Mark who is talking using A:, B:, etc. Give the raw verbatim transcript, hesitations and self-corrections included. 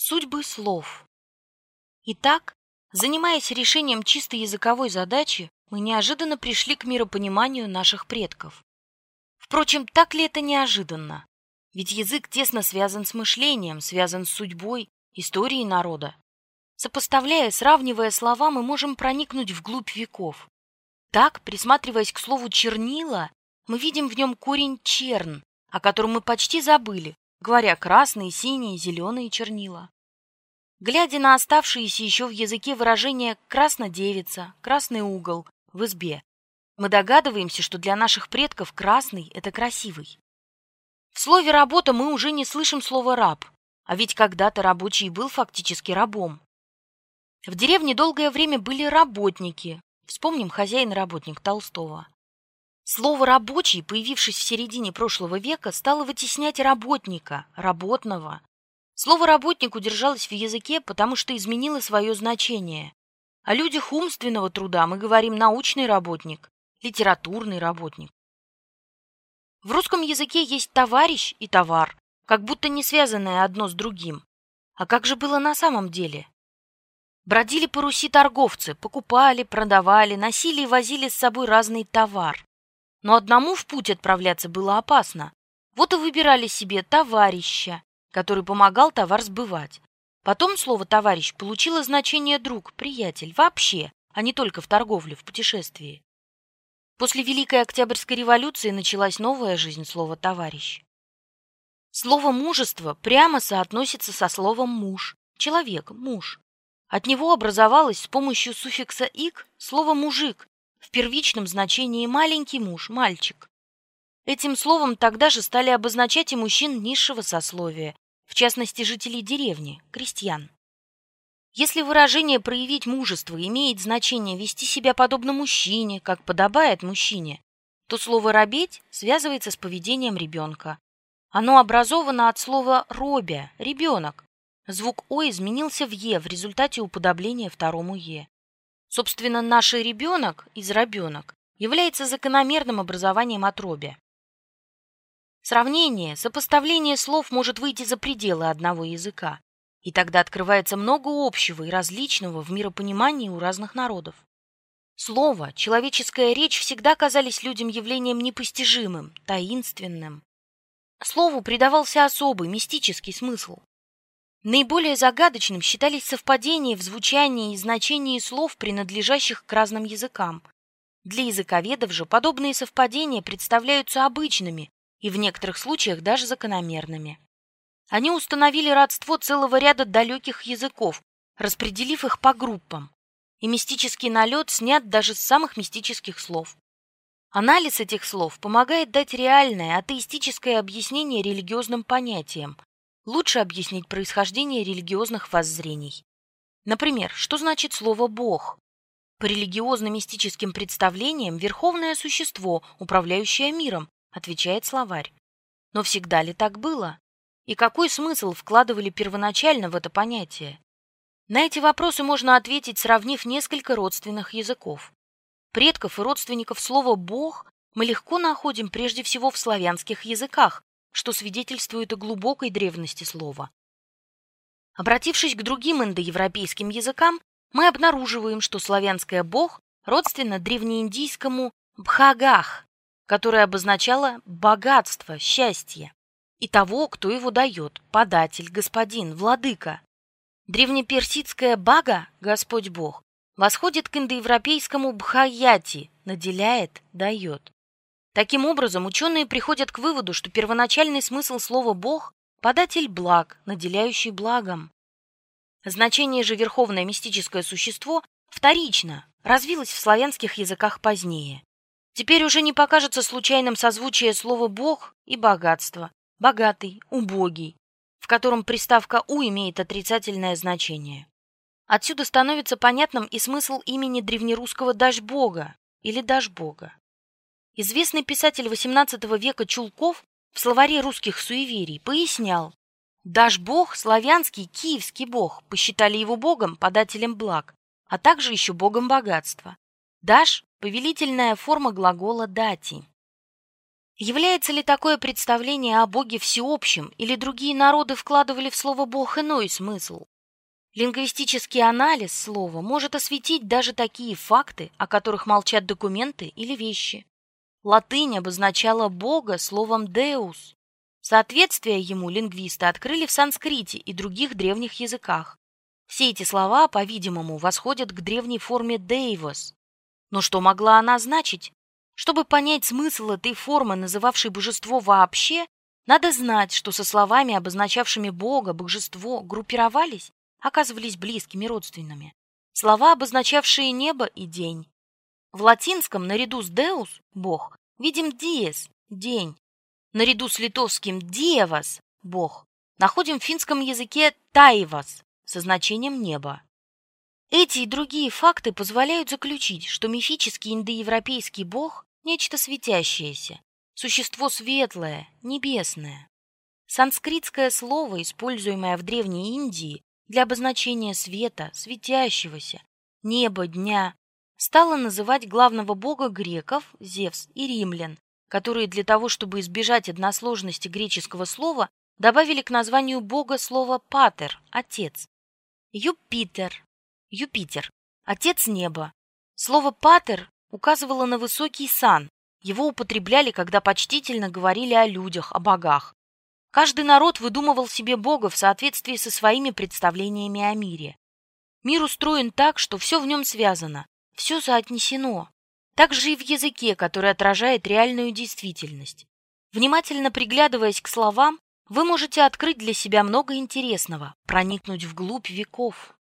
A: Судьбы слов. Итак, занимаясь решением чисто языковой задачи, мы неожиданно пришли к миропониманию наших предков. Впрочем, так ли это неожиданно? Ведь язык тесно связан с мышлением, связан с судьбой, историей народа. Сопоставляя, сравнивая слова, мы можем проникнуть вглубь веков. Так, присматриваясь к слову «чернила», мы видим в нем корень «черн», о котором мы почти забыли, говоря красные, синие, зеленые чернила. Глядя на оставшиеся еще в языке выражения «краснодевица», «красный угол» в избе, мы догадываемся, что для наших предков красный – это красивый. В слове «работа» мы уже не слышим слово «раб», а ведь когда-то рабочий был фактически рабом. В деревне долгое время были работники. Вспомним «Хозяин и работник» Толстого. Слово «рабочий», появившись в середине прошлого века, стало вытеснять работника, работного. Слово «работник» удержалось в языке, потому что изменило свое значение. О людях умственного труда мы говорим «научный работник», «литературный работник». В русском языке есть «товарищ» и «товар», как будто не связанные одно с другим. А как же было на самом деле? Бродили по Руси торговцы, покупали, продавали, носили и возили с собой разный товар. Но одному в путь отправляться было опасно. Вот и выбирали себе товарища, который помогал товар сбывать. Потом слово «товарищ» получило значение «друг», «приятель» вообще, а не только в торговле, в путешествии. После Великой Октябрьской революции началась новая жизнь слова «товарищ». Слово «мужество» прямо соотносится со словом «муж», человек, муж. От него образовалось с помощью суффикса «ик» слово «мужик», в первичном значении «маленький муж», «мальчик». Этим словом тогда же стали обозначать и мужчин низшего сословия, в частности жителей деревни, крестьян. Если выражение «проявить мужество» имеет значение вести себя подобно мужчине, как подобает мужчине, то слово «робеть» связывается с поведением ребенка. Оно образовано от слова «робя» – ребенок. Звук «о» изменился в «е» в результате уподобления второму «е». Собственно, наш ребенок из «робенок» является закономерным образованием от «робя». Сравнение, сопоставление слов может выйти за пределы одного языка, и тогда открывается много общего и различного в миропонимании у разных народов. Слово, человеческая речь всегда казались людям явлением непостижимым, таинственным. Слову придавался особый, мистический смысл. Наиболее загадочным считались совпадения в звучании и значении слов, принадлежащих к разным языкам. Для языковедов же подобные совпадения представляются обычными и в некоторых случаях даже закономерными. Они установили родство целого ряда далеких языков, распределив их по группам, и мистический налет снят даже с самых мистических слов. Анализ этих слов помогает дать реальное атеистическое объяснение религиозным понятиям, лучше объяснить происхождение религиозных воззрений. Например, что значит слово «бог»? По религиозно-мистическим представлениям верховное существо, управляющее миром, отвечает словарь. Но всегда ли так было? И какой смысл вкладывали первоначально в это понятие? На эти вопросы можно ответить, сравнив несколько родственных языков. Предков и родственников слова «бог» мы легко находим прежде всего в славянских языках, что свидетельствует о глубокой древности слова. Обратившись к другим индоевропейским языкам, мы обнаруживаем, что славянское «бог» родственно древнеиндийскому «бхагах», которое обозначало богатство, счастье, и того, кто его дает, податель, господин, владыка. Древнеперсидское «бага», Господь Бог, восходит к индоевропейскому «бхаяти», наделяет, дает. Таким образом, ученые приходят к выводу, что первоначальный смысл слова «бог» – податель благ, наделяющий благом. Значение же верховное мистическое существо вторично, развилось в славянских языках позднее. Теперь уже не покажется случайным созвучие слова «бог» и «богатство», «богатый», «убогий», в котором приставка «у» имеет отрицательное значение. Отсюда становится понятным и смысл имени древнерусского Дашбога или Дашбога. Известный писатель восемнадцатого века Чулков в словаре русских суеверий пояснял: Дашбог, славянский, киевский бог, посчитали его богом, подателем благ, а также еще богом богатства. Даш – повелительная форма глагола дати. Является ли такое представление о Боге всеобщим, или другие народы вкладывали в слово «Бог» иной смысл? Лингвистический анализ слова может осветить даже такие факты, о которых молчат документы или вещи. Латынь обозначала Бога словом «deus». Соответствие ему лингвисты открыли в санскрите и других древних языках. Все эти слова, по-видимому, восходят к древней форме «deivos». Но что могла она значить? Чтобы понять смысл этой формы, называвшей божество вообще, надо знать, что со словами, обозначавшими Бога, божество, группировались, оказывались близкими родственными. Слова, обозначавшие небо и день. В латинском наряду с «deus» – «бог» видим «dies» – «день». Наряду с литовским «dievas» – «бог» находим в финском языке «taivas» со значением «небо». Эти и другие факты позволяют заключить, что мифический индоевропейский бог – нечто светящееся, существо светлое, небесное. Санскритское слово, используемое в Древней Индии для обозначения света, светящегося, неба, дня, стало называть главного бога греков, Зевс, и римлян, которые для того, чтобы избежать односложности греческого слова, добавили к названию бога слово «патер» – «отец». Юпитер – Юпитер – «отец неба». Слово «патер» указывало на высокий сан, его употребляли, когда почтительно говорили о людях, о богах. Каждый народ выдумывал себе бога в соответствии со своими представлениями о мире. Мир устроен так, что все в нем связано, все соотнесено. Так же и в языке, который отражает реальную действительность. Внимательно приглядываясь к словам, вы можете открыть для себя много интересного, проникнуть вглубь веков.